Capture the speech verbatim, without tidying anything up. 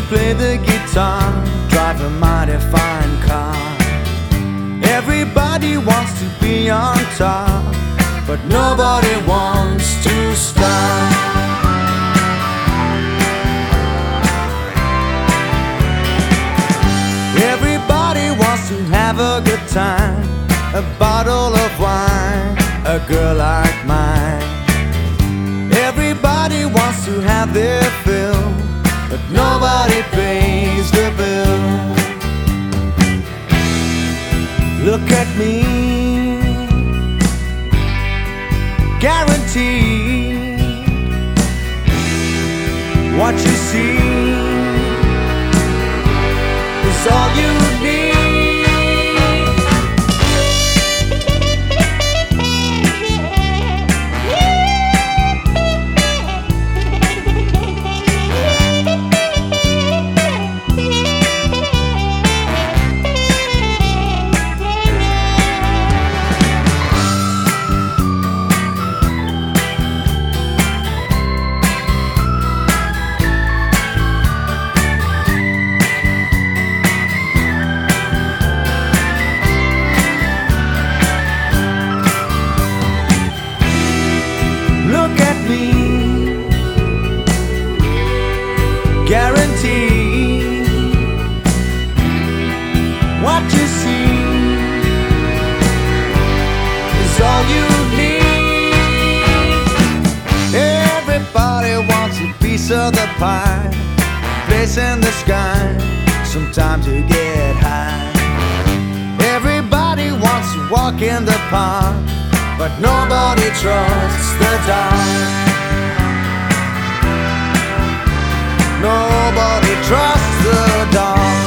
play the guitar, drive a mighty fine car. Everybody wants to be on top, but nobody wants to stop. Everybody wants to have a good time, a bottle of wine, a girl like mine. Everybody wants to have their fill, but nobody pays the bill. Look at me, guaranteed. What you see is all you need. Look at me, guaranteed. What you see is all you need. Everybody wants a piece of the pie, place in the sky, sometimes you get high. Everybody wants to walk in the park, but nobody trusts the dark. Nobody trusts the dark.